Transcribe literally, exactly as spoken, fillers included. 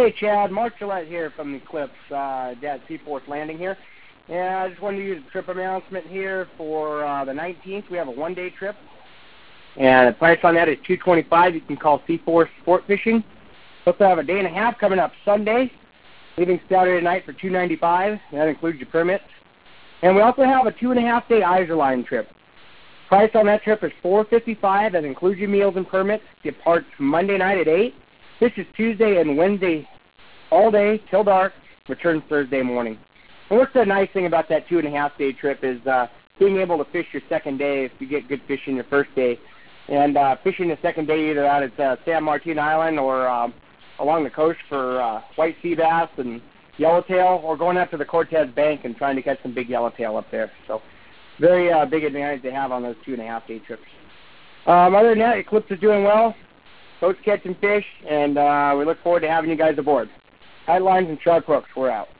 Hey, Chad, Mark Gillette here from the Eclipse uh, at Seaforth Landing here. And I just wanted to use a trip announcement here for uh, the nineteenth. We have a one-day trip, and the price on that is two hundred twenty-five dollars. You can call Seaforth Sport Fishing. We also have a day and a half coming up Sunday, leaving Saturday night for two hundred ninety-five dollars. That includes your permit. And we also have a two and a half day Iserline trip. Price on that trip is four hundred fifty-five dollars. That includes your meals and permits. Departs Monday night at eight. Fishes Tuesday and Wednesday all day till dark. Returns Thursday morning. And what's the nice thing about that two and a half day trip is uh, being able to fish your second day if you get good fishing your first day. And uh, fishing the second day either out at uh, San Martin Island or um, along the coast for uh, white sea bass and yellowtail, or going out to the Cortez Bank and trying to catch some big yellowtail up there. So very uh, big advantage to have on those two and a half day trips. Um, other than that, Eclipse is doing well. Boats catching fish, and uh, we look forward to having you guys aboard. Headlines and sharp hooks, we're out.